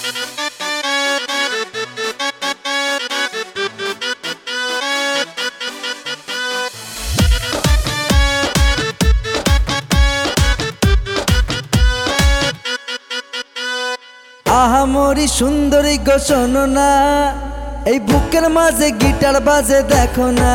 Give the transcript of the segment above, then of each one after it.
আহা মরি সুন্দরী গো শোনো না, এই বুকের মাঝে গিটার বাজে দেখো না।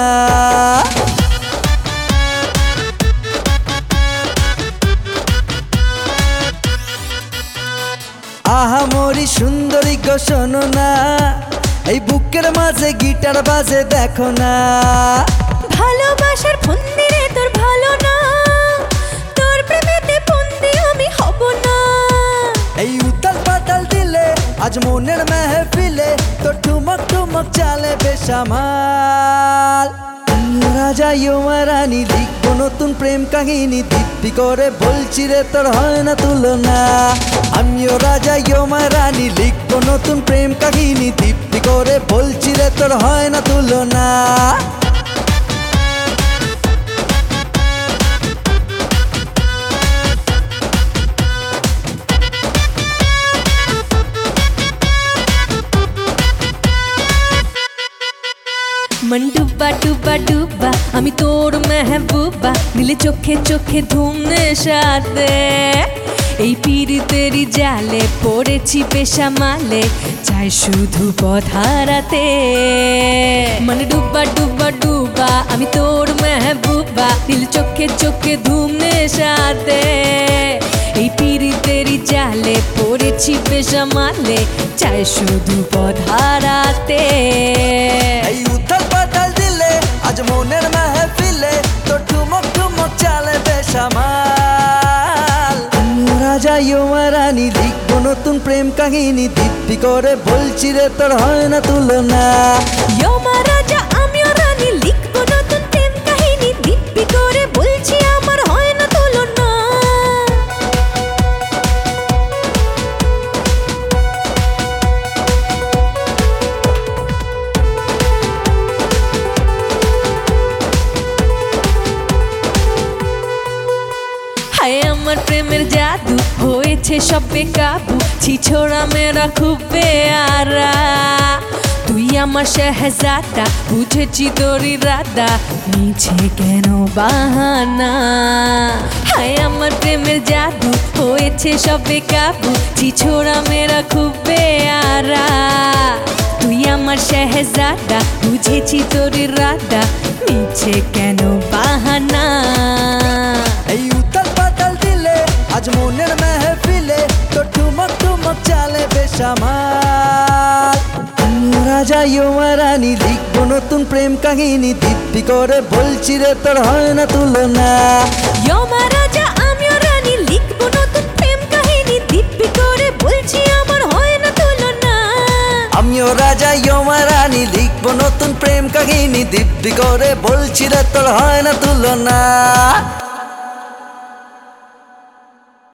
আহা মরি সুন্দরী গো শোনো না, এই বুকের মাঝে গিটার বাজে দেখো না। ভালোবাসার ফন্দি রে তোর ভালো না, তোর প্রেমেতে বন্দি আমি হব না। এই উতাল পাতাল দিলে আজ মনের মেহফিলে তো ঠুমক ঠুমক চালে বেসামাল। রাজা রানী লিখবো নতুন প্রেম কাহিনী, দিব্যি করে বলছি রে তোর হয় না তুলনা। আমিও রাজা রানী লিখবো নতুন প্রেম কাহিনী, দিব্যি করে বলছি রে তোর হয় না তুলনা। মন ডুবা ডুবা ডুবা আমি তোর মেহবুবা, নীলে চোখে চোখে ধুম নেশাতে। এই পিরিতেরি জালে পড়েছি বেসামালে, চাই শুধু পথ হারাতে। মন ডুবা ডুবা ডুবা আমি তোর মেহবুবা, নীলে চোখে চোখে ধুম নেশাতে। এই পিরিতেরি জালে পড়েছি বেসামালে, চাই শুধু পথ হারাতে। এই উথাল পাতাল দিলে আজ মনের মেহফিলে তো ঠুমক ঠুমক চালে বেসামাল। রাজা রানী লিখবো নতুন প্রেম কাহিনী, দিব্যি করে বলছি রে তোর হয় না তুলনা। রাজা আমিও রানী লিখবো নতুন প্রেম কাহিনী, দিব্যি করে বলছি আমার হয় না তুলনা। হায় আমার প্রেমের জাদু হয়েছে সব বেকাবু, ছিছোড়া মেরা খুব বেয়ারা। তুই আমার শেহজাদা, বুঝেছি তোর ইরাদা, মিছে কেন বাহানা। হায় আমার প্রেমের জাদু হয়েছে সব বেকাবু, ছিছোড়া মেরা খুব বেয়ারা। তুই আমার শেহজাদা, বুঝেছি তোর ইরাদা, মিছে কেন বাহানা। এই উতাল পাতাল দিলে আজ মনের মেহফিলে তো ঠুমক ঠুমক চালে বেসামাল। রাজা রানী লিখবো নতুন প্রেম কাহিনী, দিব্যি করে বলছি রে তোর হয় না তুলনা। রাজা আমিও রানী লিখবো নতুন প্রেম কাহিনী, দিব্যি করে বলছি আমার হয় না তুলনা। আমিও রাজা রানী লিখবো নতুন প্রেম কাহিনী, দিব্যি করে বলছি রে তোর হয় না তুলনা।